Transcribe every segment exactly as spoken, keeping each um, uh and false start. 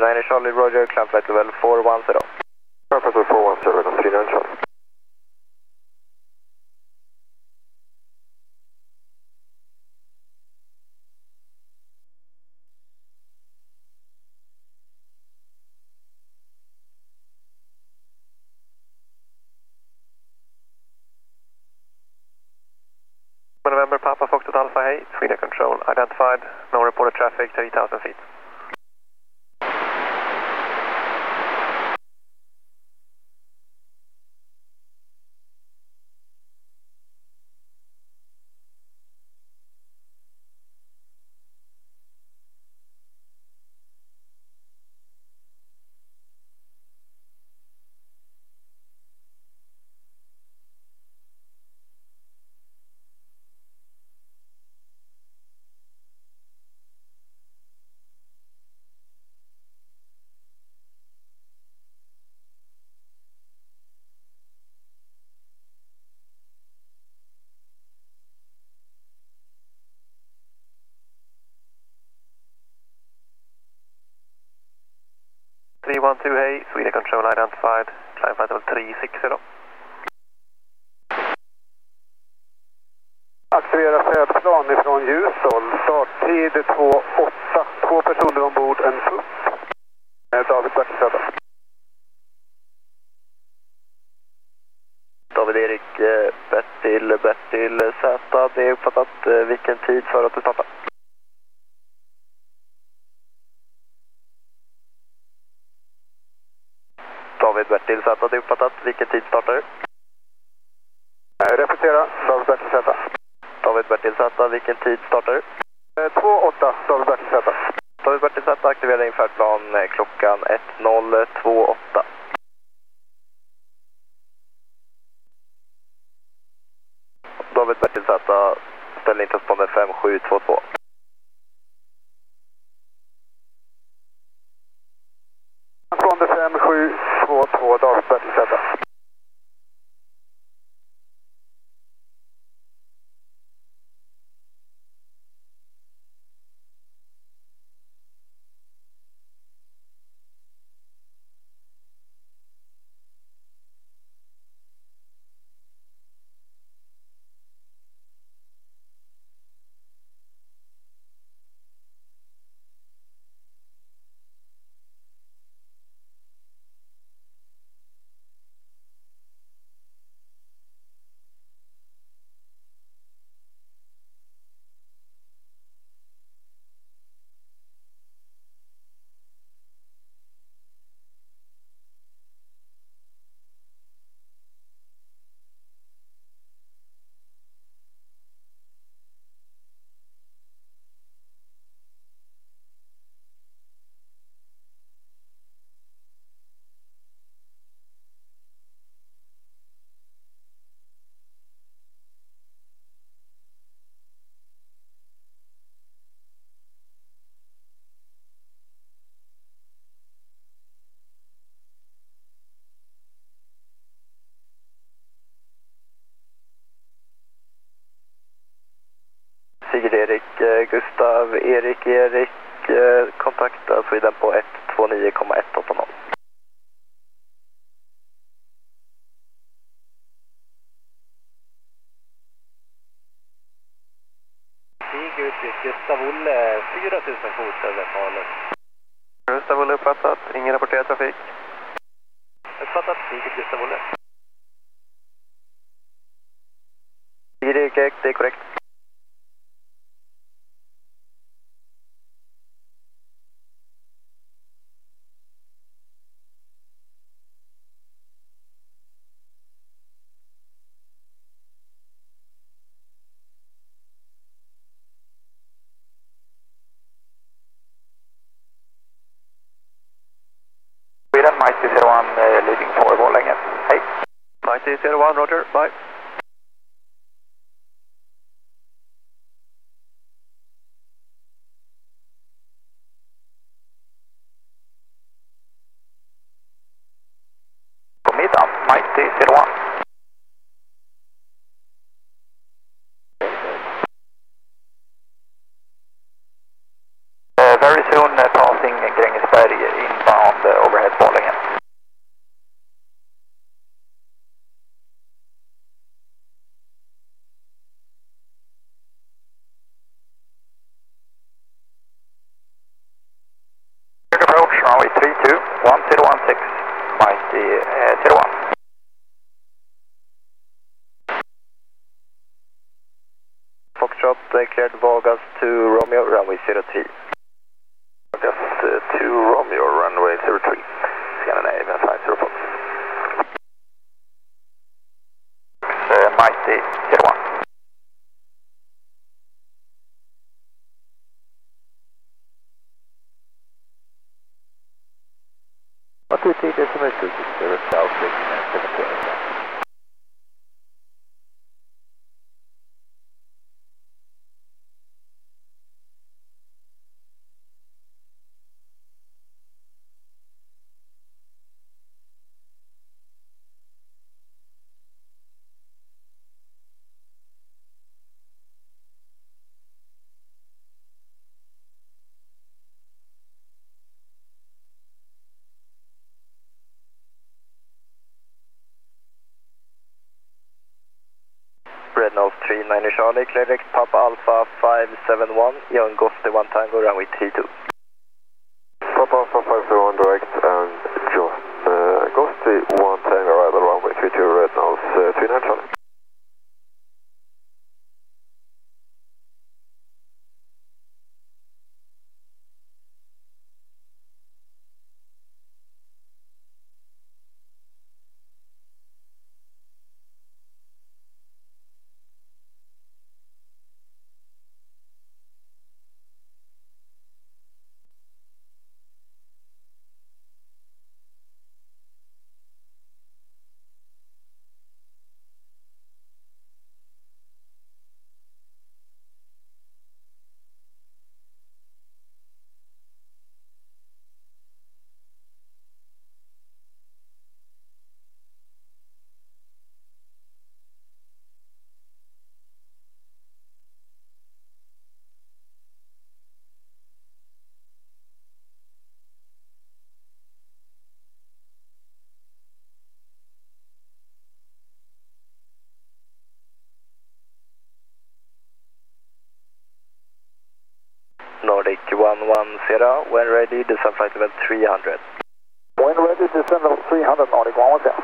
nine Charlie, Roger, climb flight level four one zero. Purpose four one zero, three nine Charlie. November, Papa Foxtrot Alpha, hey, Sweden Control, identified, no reported traffic, three thousand feet. three one two, hey, Sweden Control identified, climb flight level three six zero. Aktivera färdplan ifrån Ljusål, starttid två åtta, två personer ombord, en pupp. David Bertilsson. David Erik, Bertil, Bertil Z, det är uppfattat vilken tid för att du startar? David Bertil Z, det är uppfattat vilken tid startar du? Repetera, David Bertil Z. David Bertil Z, vilken tid startar du? två åtta, David Bertil Z. David Bertil Z, aktivera din färdplan klockan ett noll två åtta. David Bertil Z, ställ in transponder fem sju två två. Transponder fem sju två två, David Bertil Z. Sigurd Erik, Gustav, Erik, Erik, kontakta Sweden på ett två nio komma ett åtta noll. Sigurd, Gustav Olle, fyra tusen fot över Falun. Gustav Olle uppfattat, ingen rapporterad trafik. Uppfattat, Sigurd, Gustav Olle. Sigurd Erik, det är korrekt. Mighty zero one uh, leading for Borlänge. Hej. Mighty zero one, Roger, bye. God middag, Mighty zero one. Uh, very soon uh, passing Grängesberg in cleared Vargas to Romeo, runway zero three. Vargas uh, to Romeo, runway zero three. Scandinavian five zero four. Uh, Mighty zero one. What do you think is the most good to the south seventeen? Red Nose three nine Charlie, clear direct Papa Alpha five seven one, Young Ghostly one Tango, runway three two. Papa Alpha five seven one direct and John uh, Ghostly one Tango, arrival runway three two, Red Nose uh, three nine Charlie. Nordic one one zero, when ready, descend flight level three hundred. When ready, descend level three hundred, Nordic one one zero.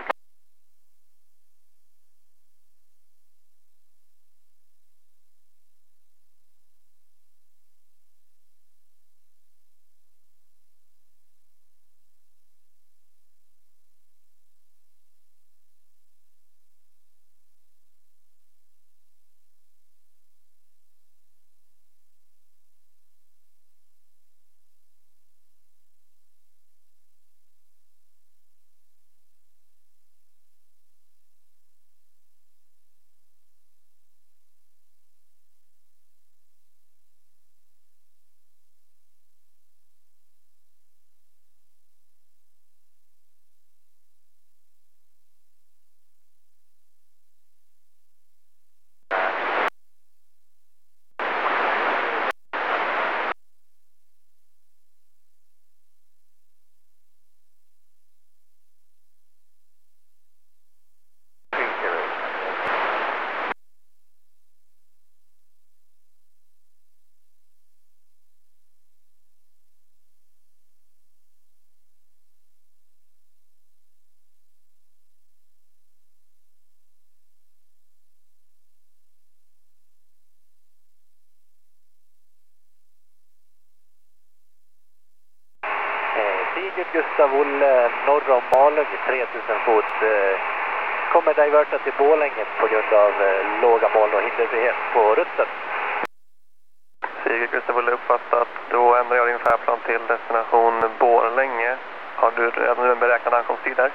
Sigurd Gustav Olle norr om Malung, tre tusen fot. Eh, kommer diverta till Borlänge på grund av eh, låga moln och hinderfrihet på rutten. Sigurd Gustav Olle uppfattat. Då ändrar jag din färdplan till destination Borlänge. Har du redan nu en beräknad ankomsttid där?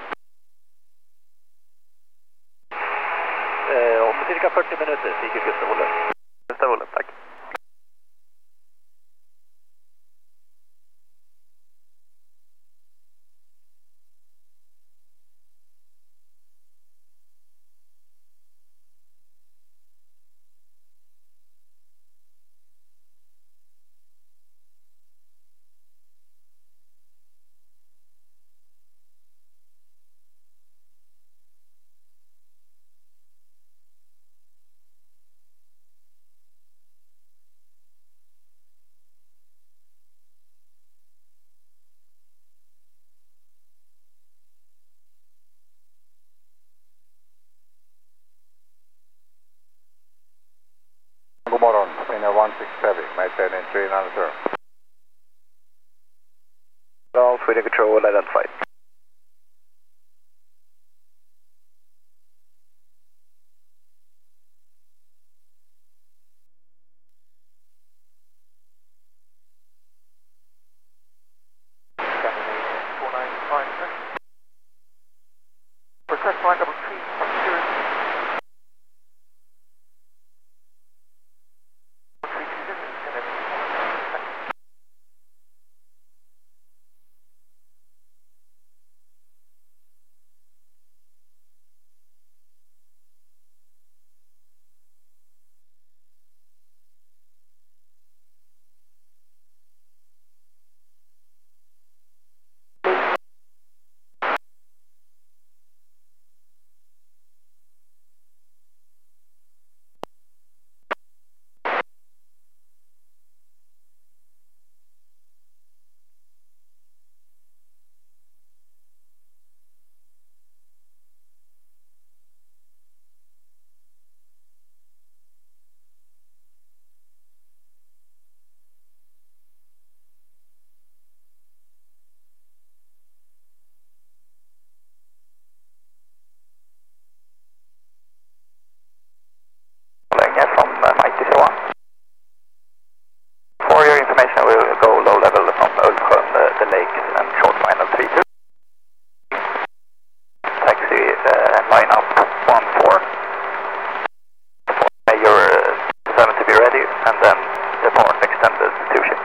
Eh, om cirka fyrtio minuter, Sigurd Gustav Olle. Gustav Olle, tack. Liner one six seven, maintain in three nine zero. All Sweden Control identified. four nine five six. Request line double three, zero. From uh, Mighty Johan. For your information, we'll go low level from Ulfsjön, uh, the lakes, and short final three two. Taxi uh, line up one four. May your uh, seven to be ready, and then depart extended two ship.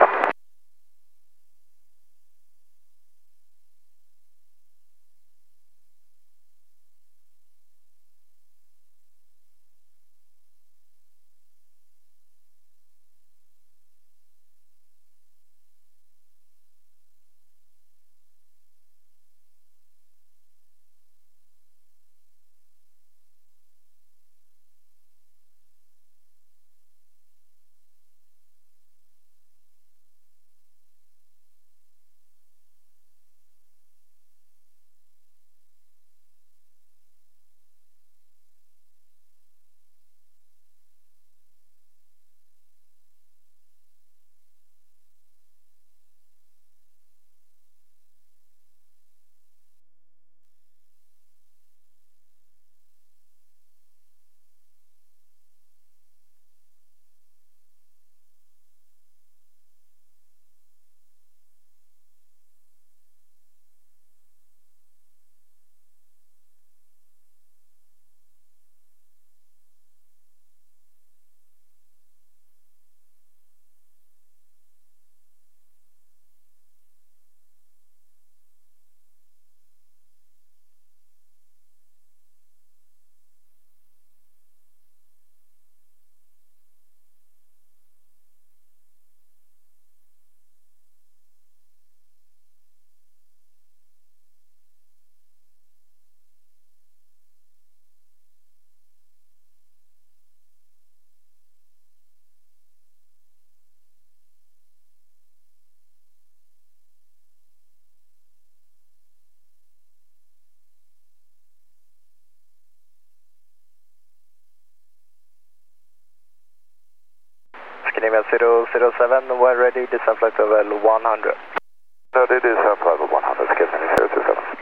Scandinavian zero zero seven, when ready, descent flight level one hundred. No, det är descent level one hundred, Scandinavian zero two seven.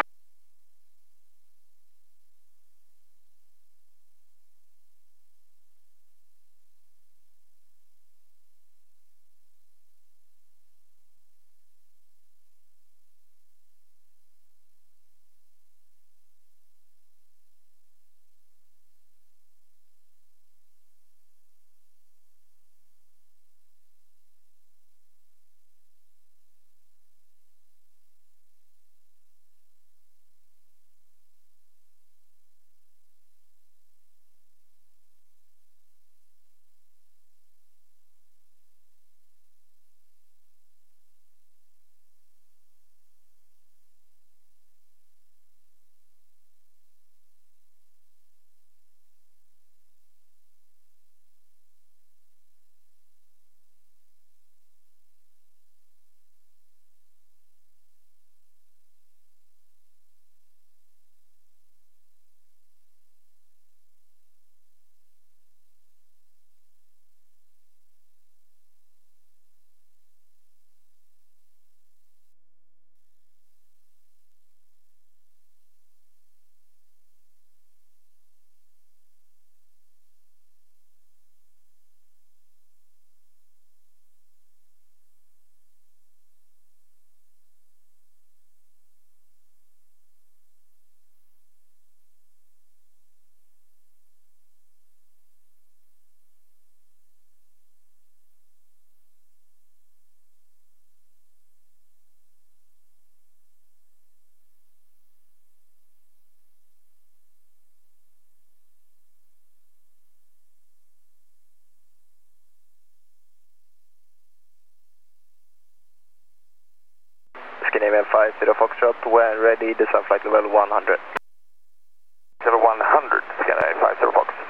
Scandinavian five zero Foxtrot, when ready, descend flight level one hundred. Level one hundred, Scandinavian five zero Fox.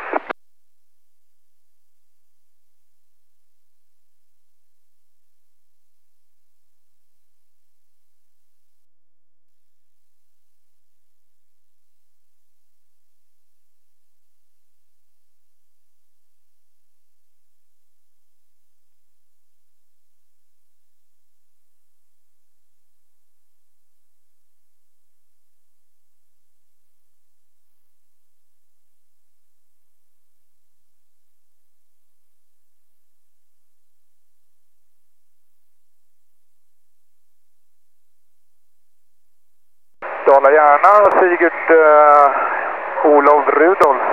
Dala-Järna, Sigurd uh, Olof Rudolf.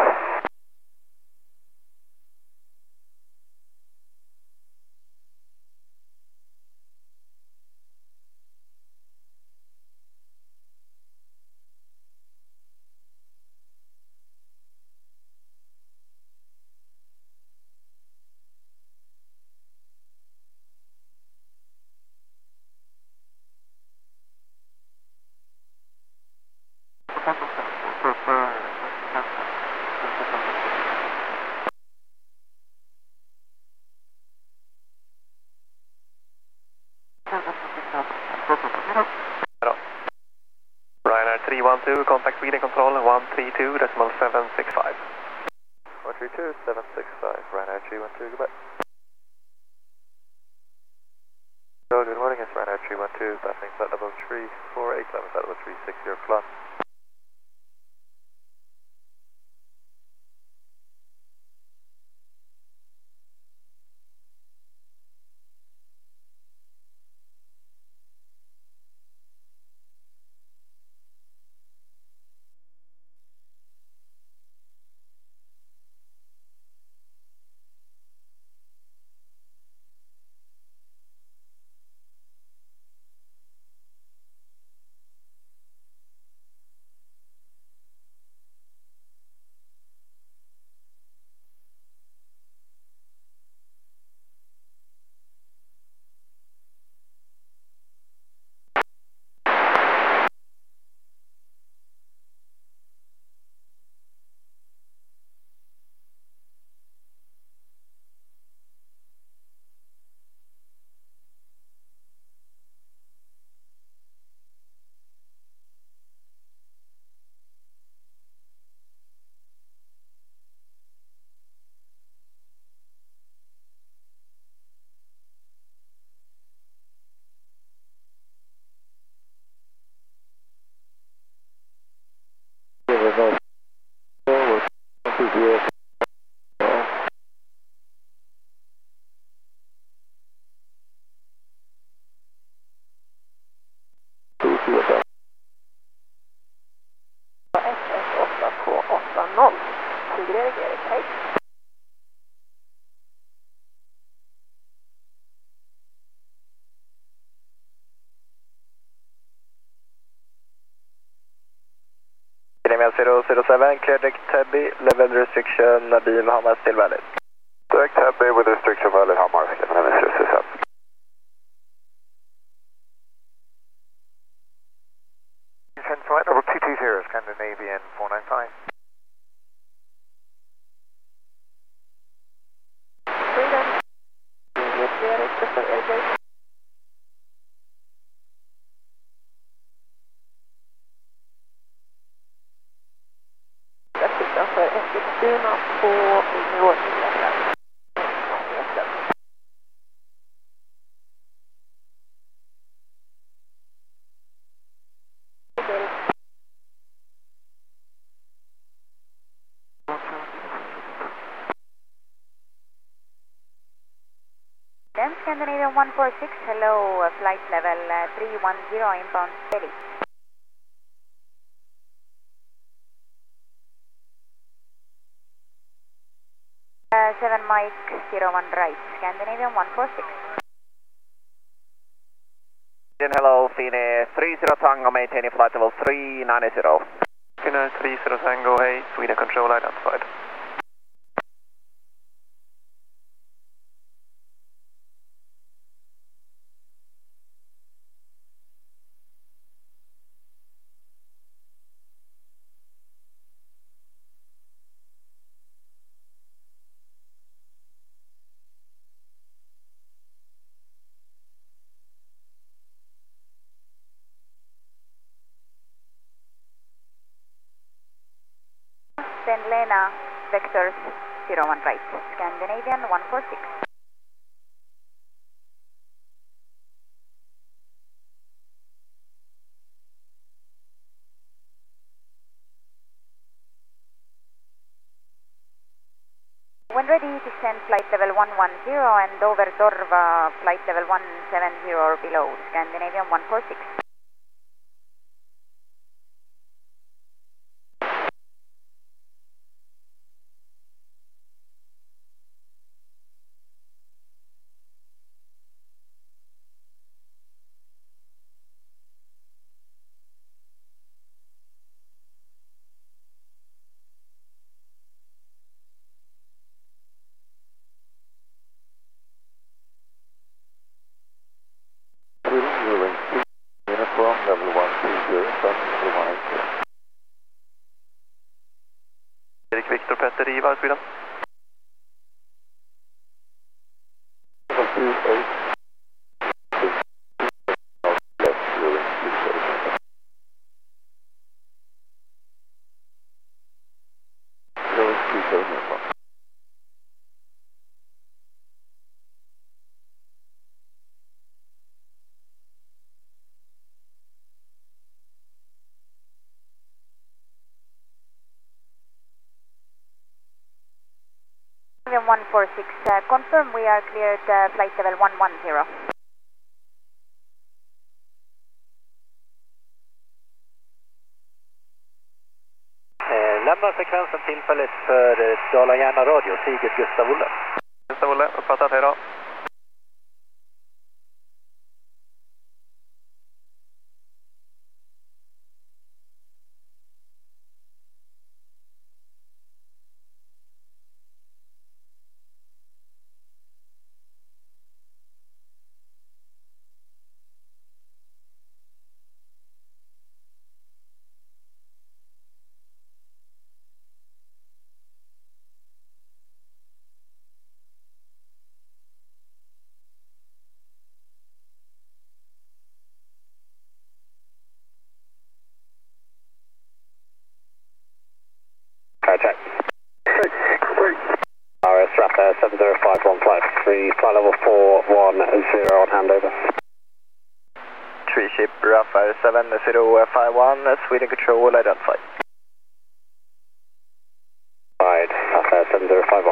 Ryanair three one two, contact reading control one three two decimal seven six five. one three two, seven six five, Ryanair three one two, goodbye. Hello, good morning, it's Ryanair three one two, passing flight level three four eight, climbing flight level three six zero clock. zero zero seven, clear direct Tabby, level restriction, Nadim Hammar still valid. Direct Tabby with restriction valid, Hammar, Scandinavian zero zero seven. Descend flight level two two zero, Scandinavian four nine five. Sweden. Clear it, Gustav Erik. Utanför Eskilstuna på nivå nio. Then Scandinavian one four six, hello, uh, flight level uh, three one zero, inbound Delhi. Uh, seven Mike zero one right, Scandinavian one four six. Hello, Fine three zero Tango, maintaining flight level three nine zero. Fine three zero Tango, hey, Sweden control identified. Lena, vectors zero one right, Scandinavian one four six. When ready, descend flight level one one zero and over Torva, flight level one seven zero or below, Scandinavian one four six. Uniform level one two zero, level one eight zero. Erik Victor Petter Ivar, Sweden. Level two eight. one four six, uh, confirm we are cleared uh, flight level one one zero. Eh, lämna frekvensen tillfälligt för eh, Dala-Järna radio, Sigurd Gustav Olle. Gustav Olle, uppfattat, hej då. Check. R S Raptor seven zero five one five three, flight level four one zero on handover. Tree ship Raptor seven zero five one, Sweden control identified. Right, Raptor seven zero five one.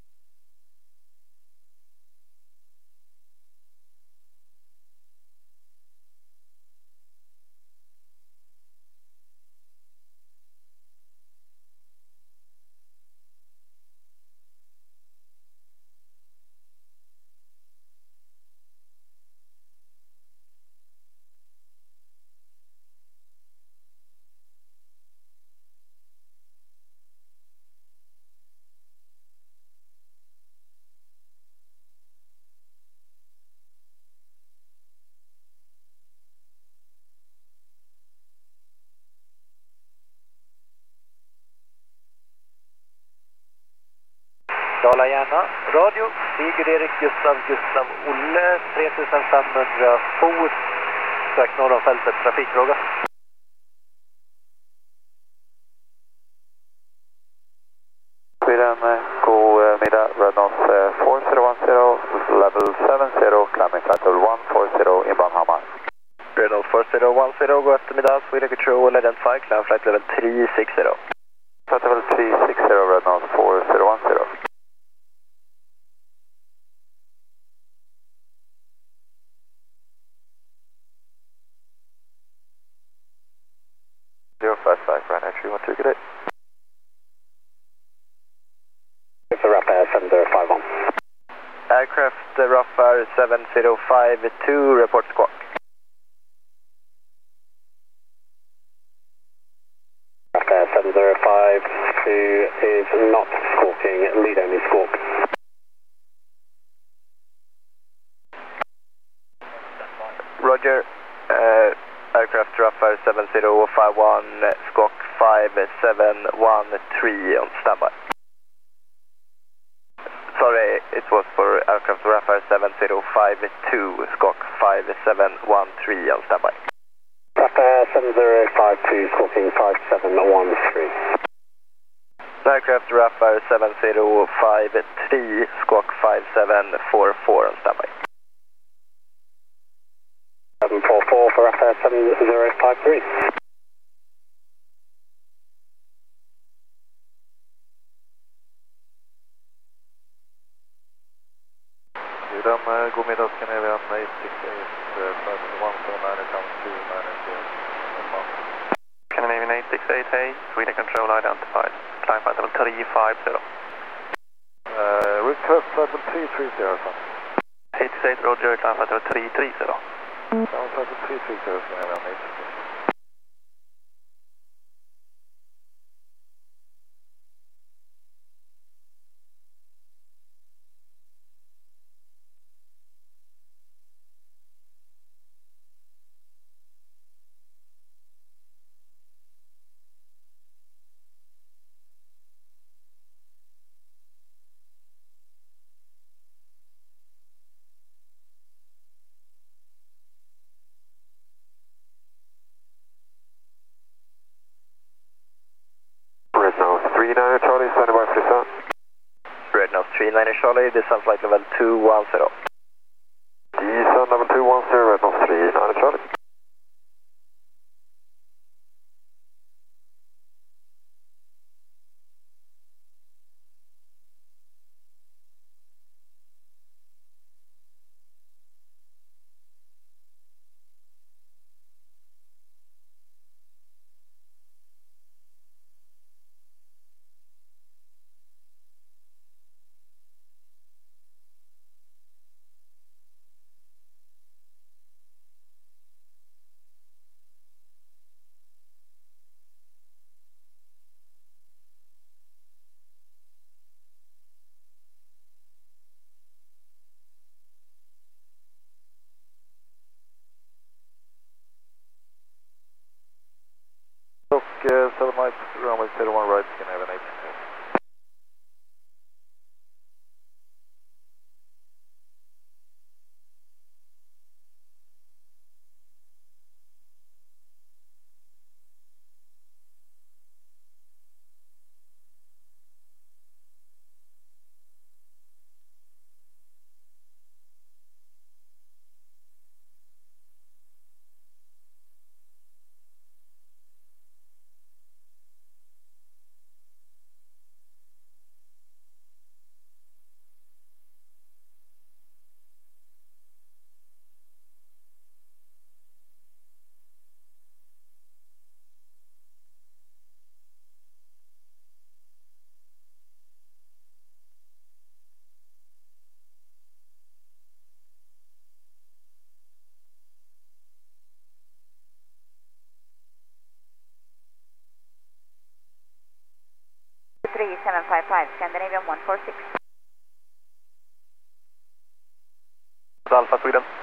Dala-Järna radio, Sigurd Erik Gustav Gustav Olle, tre tusen fem hundra fot, strax norr om fältet, trafikfråga. Sweden, god middag, Rednose four zero one zero, level seven zero, climbing flight level one four zero, inbound Hammar. Rednose four zero one zero, god eftermiddag, Sweden control identify, climb flight level three six zero. Flight level three six zero, Rednose four zero one zero. zero five five, right entry, one two, good day. It's a Raptor seven zero five one. Aircraft uh, Raptor seven zero five two, report squawk. Raptor seven zero five two is not squawking, lead only squawk. Roger, uh, aircraft Raptor seven zero five one, squawk five seven one three on standby. Sorry, it was for aircraft Raptor seven zero five two, squawk five seven one three on standby. Raptor seven zero five two, squawking five seven one three. Aircraft Rapper seven zero five three, squawk five seven four four on standby. seven four four for F R seven zero five three. Udan, uh, god middag Scandinavian eight six eight, uh, flight one seven nine, come to manager. Scandinavian eight six eight, hey, Sweden control identified. Climb flight level three five zero. Uh, request flight level three three zero, son. eight six eight, Roger, climb flight level three three zero. Climb flight level three three zero, Scandinavian eight six eight. Red Nose three nine Charlie, standing by for descent. Red Nose three nine Charlie, descent flight level two one zero. Descent level two one zero, Red Nose three nine Charlie. Och uh, seven miles, runway zero one right, Scandinavian eight six eight. three seven five five, Scandinavian one four six. Alpha Sweden.